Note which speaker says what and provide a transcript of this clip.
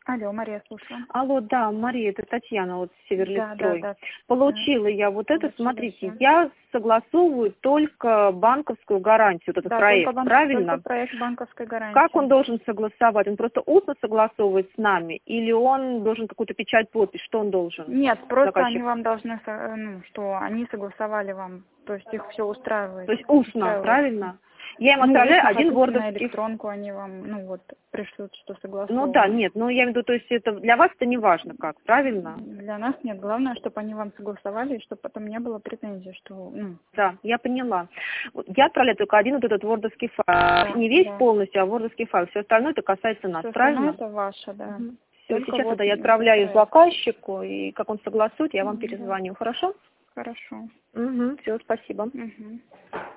Speaker 1: Алло, Мария, слушаю.
Speaker 2: Алло, да, Мария, это Татьяна, вот Северлитстрой.
Speaker 1: Да.
Speaker 2: Получила я вот это,
Speaker 1: Получила
Speaker 2: смотрите,
Speaker 1: всё.
Speaker 2: я согласовываю только банковскую гарантию, вот этот
Speaker 1: Да,
Speaker 2: проект, правильно?
Speaker 1: только проект банковской гарантии.
Speaker 2: Как он должен согласовать? Он просто устно согласовывает с нами? Или он должен какую-то печать, подпись? Что он должен?
Speaker 1: Нет, просто
Speaker 2: Заказчик?
Speaker 1: они вам должны, что они согласовали вам, то есть их все устраивает.
Speaker 2: То есть устно,
Speaker 1: устраивает.
Speaker 2: правильно? Я им
Speaker 1: Ну,
Speaker 2: отправляю
Speaker 1: устно,
Speaker 2: один
Speaker 1: хотите, на
Speaker 2: вордовский.
Speaker 1: электронку они вам, пришлют, что согласовано.
Speaker 2: Ну да, нет, но я имею в виду, то есть это для вас это не важно как, правильно?
Speaker 1: Для нас нет. Главное, чтобы они вам согласовали, и чтобы потом не было претензий, что,
Speaker 2: Да, я поняла. Вот я отправляю только один вот этот вордовский файл.
Speaker 1: Да,
Speaker 2: Не весь
Speaker 1: да.
Speaker 2: полностью, а вордовский файл. Все остальное это касается нас,
Speaker 1: Всё остальное
Speaker 2: правильно?
Speaker 1: это ваше, да.
Speaker 2: Все,
Speaker 1: Только
Speaker 2: сейчас
Speaker 1: вот
Speaker 2: тогда я
Speaker 1: за
Speaker 2: отправляю
Speaker 1: проект.
Speaker 2: заказчику, и как он согласует, я вам
Speaker 1: Да.
Speaker 2: перезвоню. Хорошо?
Speaker 1: Хорошо.
Speaker 2: Угу, все, спасибо.
Speaker 1: Угу.